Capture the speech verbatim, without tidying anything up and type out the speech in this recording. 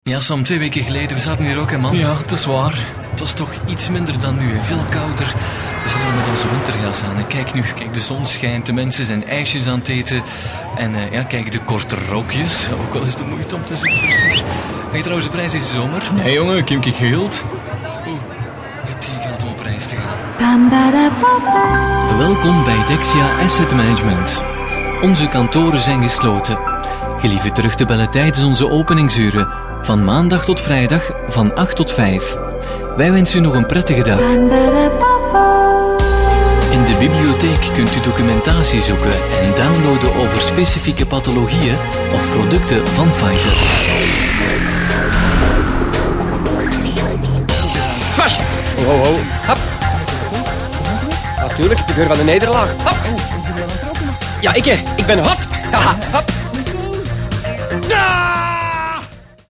Ja, Sam, twee weken geleden, we zaten hier ook, hè, man. Ja, dat is waar. Het was toch iets minder dan nu, hè. Veel kouder. We zijn hier met onze winterjas aan. En kijk nu, kijk, de zon schijnt, de mensen zijn ijsjes aan het eten. En uh, ja, kijk, de korte rokjes. Ook wel eens de moeite om te zien, precies. Heb je trouwens de prijs deze zomer? Nee, jongen, ik heb geheeld. Oeh, je hebt geen geld om op reis te gaan. Welkom bij Dexia Asset Management. Onze kantoren zijn gesloten. Gelieve terug te bellen tijdens onze openingsuren. Van maandag tot vrijdag, van acht tot vijf. Wij wensen u nog een prettige dag. In de bibliotheek kunt u documentatie zoeken en downloaden over specifieke pathologieën of producten van Pfizer. Smash! Oh, oh, oh. Hap. Natuurlijk, de geur van de nederlaag. Hap. Ja, ik, ik ben hot. Haha, hap. Ah!